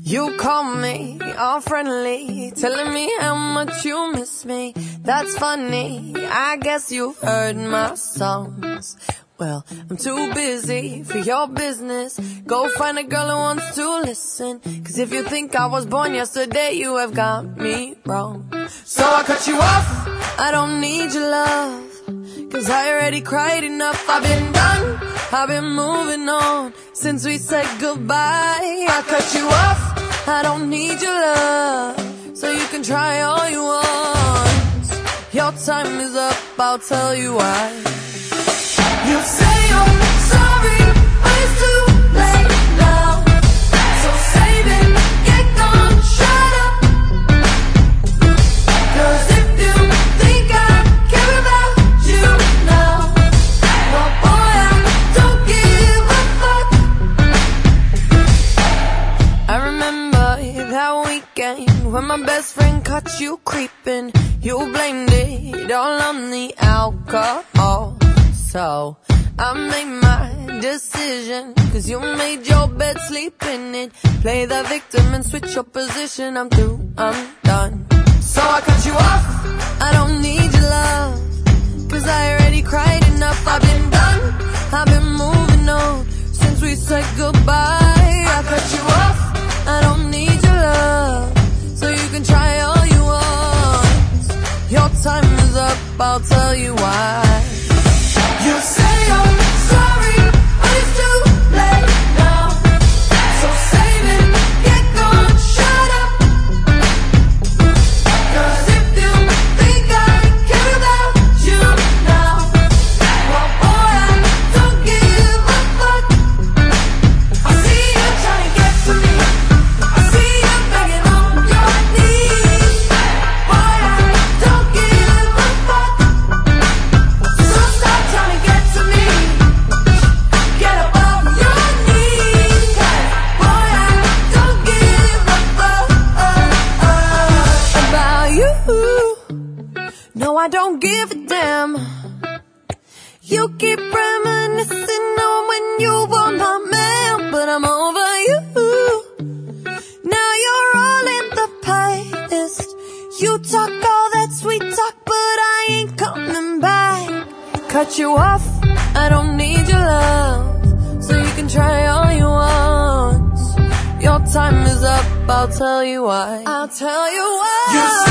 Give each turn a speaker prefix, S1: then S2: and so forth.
S1: You call me all friendly, telling me how much you miss me. That's funny, I guess you've heard my songs. Well, I'm too busy for your business. Go find a girl who wants to listen. 'Cause if you think I was born yesterday, you have got me wrong. So I cut you off, I don't need your love, 'cause I already cried enough. I've been done, I've been moving on since we said goodbye. I cut you off, I don't need your love, so you can try all you want. Your time is up, I'll tell you why. You say you're sorry, but it's too late now. So save it, get gone, shut up. 'Cause if you think I care about you now, well boy, I don't give a fuck. I remember that weekend when my best friend caught you creeping. You blamed it all on the alcohol. So I made my decision, 'cause you made your bed, sleep in it. Play the victim and switch your position. I'm through, I'm done. So I cut you off, I don't need your love, 'cause I already cried enough. I've been done, I've been moving on since we said goodbye. I cut you off, I don't need your love, so you can try all you want. Your time is up, I'll tell you why. You say you're sorry, but it's too late now. So save it, get gone, shut up. 'Cause if you think I care about you now, well boy, I don't give a fuck. I see you trying to get to me, I see you begging on your knees. Boy, I don't give a fuck. So stop trying to get to me, get up off your knees. Boy, I don't give a fuck about you. No, I don't give a damn. You keep reminiscing on when you were my man, but I'm over you. Now you're all in the past. You talk all that sweet talk, but I ain't coming back. Cut you off, I don't need your love, so you can try all you want. Your time is up, I'll tell you why. I'll tell you why.